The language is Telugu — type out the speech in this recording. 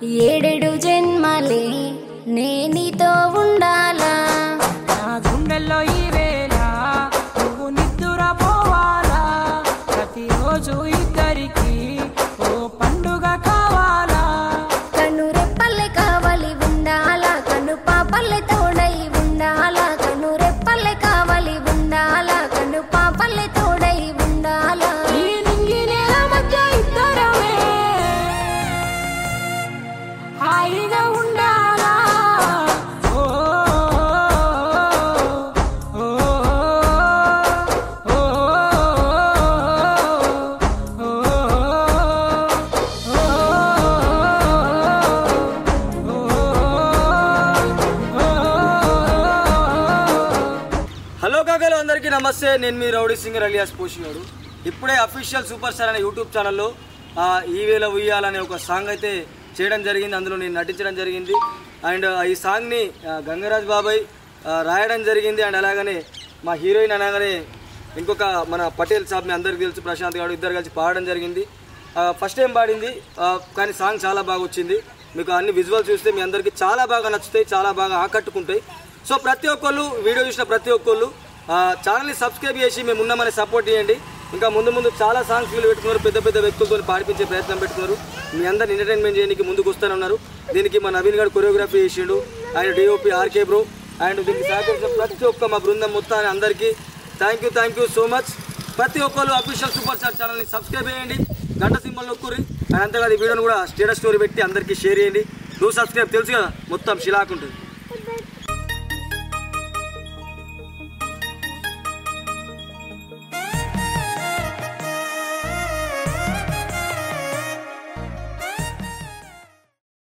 ఏడేడు జన్మలే నేనితో ఉండాలా నా గుండెల్లో ఈ వేళ నువ్వు నిద్దురపోవాలా ప్రతిరోజు ఇద్దరికి ఓ పండుగ కావాలా కను రెప్పల్లే కావాలి ఉండాలా కను పాపల్లే తోడై ఉండాలా కను రెప్పల్లే కావాలి ఉండాలా కను పాపల్లే తోడై ఉండాలా ఈ నింగి నేల మధ్య ఇద్దరమే హాయిగా ఉండాలా ఓ ఓ ఓ హలో కాకలు అందరికీ నమస్తే. నేను మీ రౌడీ సింగర్ అలియాస్ పోషిగాడు. ఇప్పుడే అఫీషియల్ సూపర్ స్టార్ అనే యూట్యూబ్ ఛానల్లో ఈ వేళ ఉయ్యాలనే ఒక సాంగ్ అయితే చేయడం జరిగింది. అందులో నేను నటించడం జరిగింది. అండ్ ఈ సాంగ్ని గంగరాజ్ బాబాయ్ రాయడం జరిగింది. అండ్ అలాగనే మా హీరోయిన్ అనగానే ఇంకొక మన పటేల్ సాబ్ మీ అందరికీ తెలుసు, ప్రశాంత్ గారు, ఇద్దరు కలిసి పాడడం జరిగింది. ఫస్ట్ టైం పాడింది కానీ సాంగ్ చాలా బాగా వచ్చింది. మీకు అన్ని విజువల్స్ చూస్తే మీ అందరికీ చాలా బాగా నచ్చుతాయి, చాలా బాగా ఆకట్టుకుంటాయి. సో ప్రతి ఒక్కళ్ళు వీడియో చూసిన ప్రతి ఒక్కళ్ళు ఛానల్ని సబ్స్క్రైబ్ చేసి మేము ఉన్నామని సపోర్ట్ చేయండి. ఇంకా ముందు ముందు చాలా సాంగ్స్ వీళ్ళు పెట్టుకున్నారు, పెద్ద పెద్ద వ్యక్తులతో పాడిపించే ప్రయత్నం పెట్టుకున్నారు. మీ అందరిని ఎంటర్టైన్మెంట్ చేయడానికి ముందుకు వస్తూనే ఉన్నారు. దీనికి మా నవీన్ గారు కొరియోగ్రఫీ చేసిండు, ఆయన డిఓపి ఆర్కే బ్రో. అండ్ దీనికి సహకరించిన ప్రతి ఒక్క మా బృందం మొత్తాన్ని అందరికీ థ్యాంక్ యూ సో మచ్. ప్రతి ఒక్కళ్ళు అఫీషియల్ సూపర్ స్టార్ ఛానల్ని సబ్స్క్రైబ్ చేయండి, గంట సింబల్ నొక్కుర్రి. అండ్ అంతేకాదు ఈ వీడియోని కూడా స్టేటస్ స్టోరీ పెట్టి అందరికీ షేర్ చేయండి. సబ్స్క్రైబ్ తెలుసు కదా, మొత్తం షిలాక్ ఉంటుంది.